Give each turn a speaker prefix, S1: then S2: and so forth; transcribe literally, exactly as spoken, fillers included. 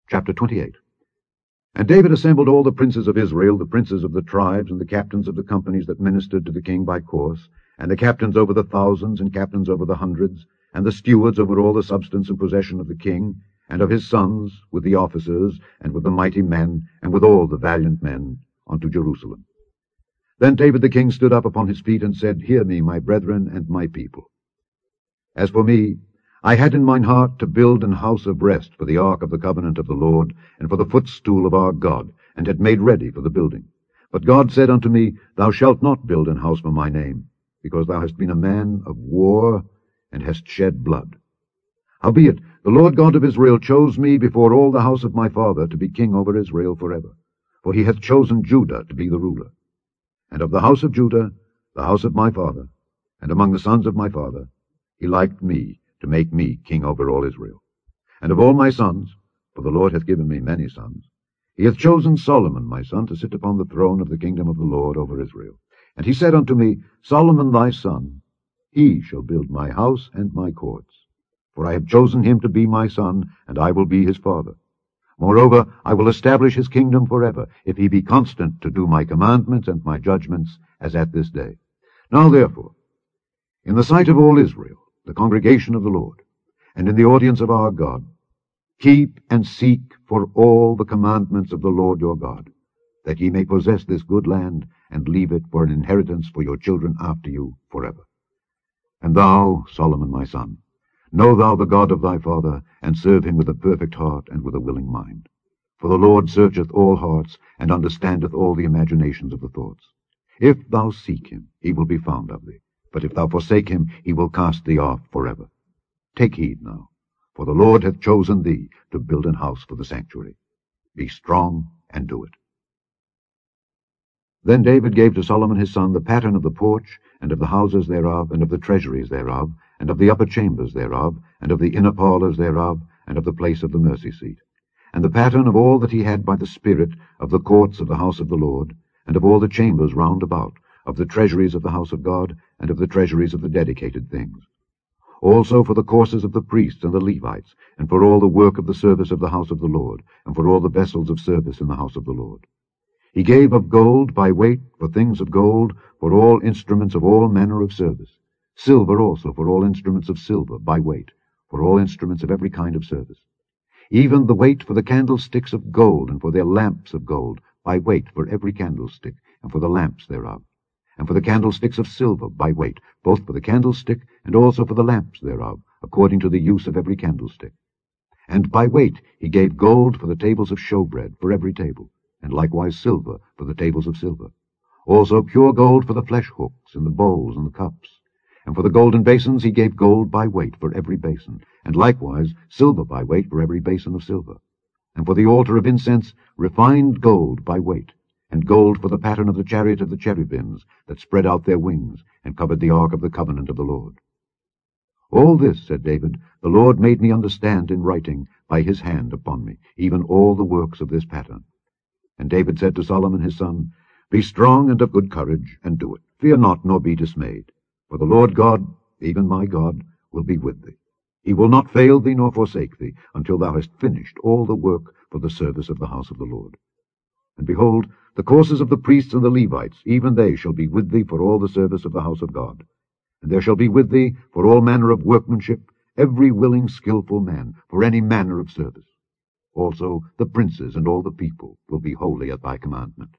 S1: Chapter twenty-eight. And David assembled all the princes of Israel, the princes of the tribes, and the captains of the companies that ministered to the king by course, and the captains over the thousands, and captains over the hundreds, and the stewards over all the substance and possession of the king, and of his sons, with the officers, and with the mighty men, and with all the valiant men, unto Jerusalem. Then David the king stood up upon his feet, and said, Hear me, my brethren and my people. As for me, I had in mine heart to build an house of rest for the ark of the covenant of the Lord, and for the footstool of our God, and had made ready for the building. But God said unto me, Thou shalt not build an house for my name, because thou hast been a man of war, and hast shed blood. Howbeit, the Lord God of Israel chose me before all the house of my father to be king over Israel forever, for he hath chosen Judah to be the ruler. And of the house of Judah, the house of my father, and among the sons of my father, he liked me, to make me king over all Israel. And of all my sons, for the Lord hath given me many sons, he hath chosen Solomon my son to sit upon the throne of the kingdom of the Lord over Israel. And he said unto me, Solomon thy son, he shall build my house and my courts. For I have chosen him to be my son, and I will be his father. Moreover, I will establish his kingdom forever, if he be constant to do my commandments and my judgments, as at this day. Now therefore, in the sight of all Israel, the congregation of the Lord, and in the audience of our God, keep and seek for all the commandments of the Lord your God, that ye may possess this good land, and leave it for an inheritance for your children after you forever. And thou, Solomon my son, know thou the God of thy father, and serve him with a perfect heart and with a willing mind. For the Lord searcheth all hearts, and understandeth all the imaginations of the thoughts. If thou seek him, he will be found of thee. But if thou forsake him, he will cast thee off forever. Take heed now, for the Lord hath chosen thee to build an house for the sanctuary. Be strong and do it. Then David gave to Solomon his son the pattern of the porch, and of the houses thereof, and of the treasuries thereof, and of the upper chambers thereof, and of the inner parlours thereof, and of the place of the mercy seat, and the pattern of all that he had by the Spirit of the courts of the house of the Lord, and of all the chambers round about, of the treasuries of the house of God, and of the treasuries of the dedicated things. Also for the courses of the priests and the Levites, and for all the work of the service of the house of the Lord, and for all the vessels of service in the house of the Lord. He gave of gold by weight for things of gold, for all instruments of all manner of service, silver also for all instruments of silver by weight, for all instruments of every kind of service, even the weight for the candlesticks of gold, and for their lamps of gold by weight for every candlestick, and for the lamps thereof, and for the candlesticks of silver by weight, both for the candlestick and also for the lamps thereof, according to the use of every candlestick. And by weight he gave gold for the tables of showbread for every table, and likewise silver for the tables of silver. Also pure gold for the flesh hooks, and the bowls, and the cups. And for the golden basins he gave gold by weight for every basin, and likewise silver by weight for every basin of silver. And for the altar of incense refined gold by weight, and gold for the pattern of the chariot of the cherubims, that spread out their wings, and covered the ark of the covenant of the Lord. All this, said David, the Lord made me understand in writing by his hand upon me, even all the works of this pattern. And David said to Solomon his son, Be strong and of good courage, and do it. Fear not, nor be dismayed. For the Lord God, even my God, will be with thee. He will not fail thee nor forsake thee, until thou hast finished all the work for the service of the house of the Lord. And behold, the courses of the priests and the Levites, even they shall be with thee for all the service of the house of God. And there shall be with thee for all manner of workmanship, every willing skillful man, for any manner of service. Also the princes and all the people will be holy at thy commandment.